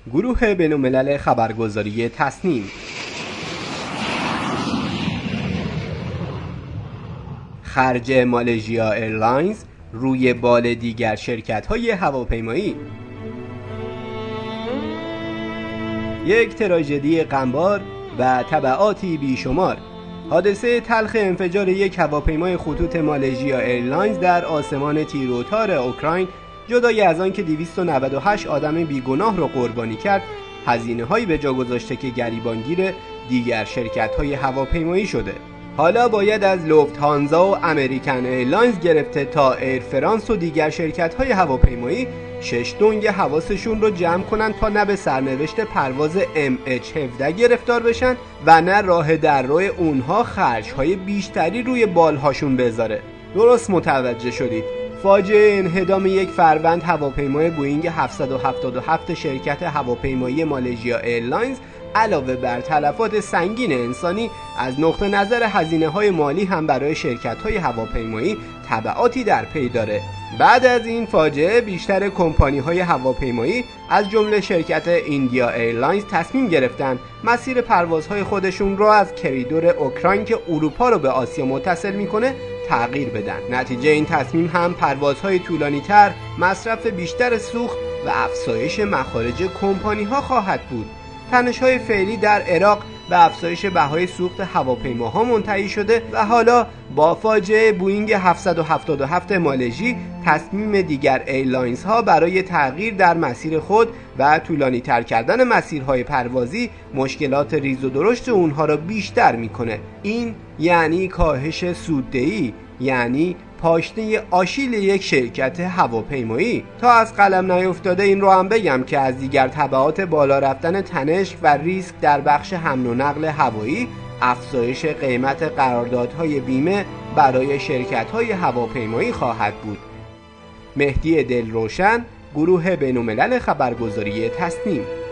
گروه بین‌الملل خبرگزاری تصنیم. خرج مالزیا ایرلاینز روی بال دیگر شرکت‌های هواپیمایی. یک تراژدی غمبار و تبعاتی بیشمار. حادثه تلخ انفجار یک هواپیمای خطوط مالزیا ایرلاینز در آسمان تیروتار اوکراین، جدای از آن که 298 آدم بیگناه را قربانی کرد، هزینه‌هایی به جا گذاشته که گریبانگیر دیگر شرکت‌های هواپیمایی شده. حالا باید از لوفت‌هانزا و امریکن ایرلاینز گرفته تا ایر فرانس و دیگر شرکت‌های هواپیمایی 6 دنگ حواسشون رو جمع کنن تا نه به سرنوشت پرواز MH17 گرفتار بشن و نه راه در روی اونها خرج‌های بیشتری روی بالهاشون بذاره. درست متوجه شدید. فاجعه انهدام یک فروند هواپیمای بوئینگ 777 شرکت هواپیمایی مالزیا ایرلاینز علاوه بر تلفات سنگین انسانی، از نقطه نظر هزینه‌های مالی هم برای شرکت‌های هواپیمایی تبعاتی در پی داره. بعد از این فاجعه بیشتر کمپانی‌های هواپیمایی از جمله شرکت ایندیا ایرلاینز تصمیم گرفتن مسیر پروازهای خودشون را از کریدور اوکراین که اروپا رو به آسیا متصل می‌کنه تغییر بدن. نتیجه این تصمیم هم پروازهای طولانی‌تر، مصرف بیشتر سوخت و افزایش مخارج کمپانی‌ها خواهد بود. تنش‌های فعلی در عراق به افزایش بهای سوخت هواپیماها منتهی شده و حالا با فاجعه بوئینگ 777 مالزی تصمیم دیگر ایرلاینز ها برای تغییر در مسیر خود و طولانی تر کردن مسیرهای پروازی مشکلات ریز و درشت اونها را بیشتر میکنه. این یعنی کاهش سوددهی، یعنی پاشنه آشیل یک شرکت هواپیمایی. تا از قلم نیفتاده این رو هم بگم که از دیگر تبعات بالا رفتن تنش و ریسک در بخش حمل و نقل هوایی، افزایش قیمت قراردادهای بیمه برای شرکت‌های هواپیمایی خواهد بود. مهدی دلروشن، گروه بین‌الملل خبرگزاری تصنیم.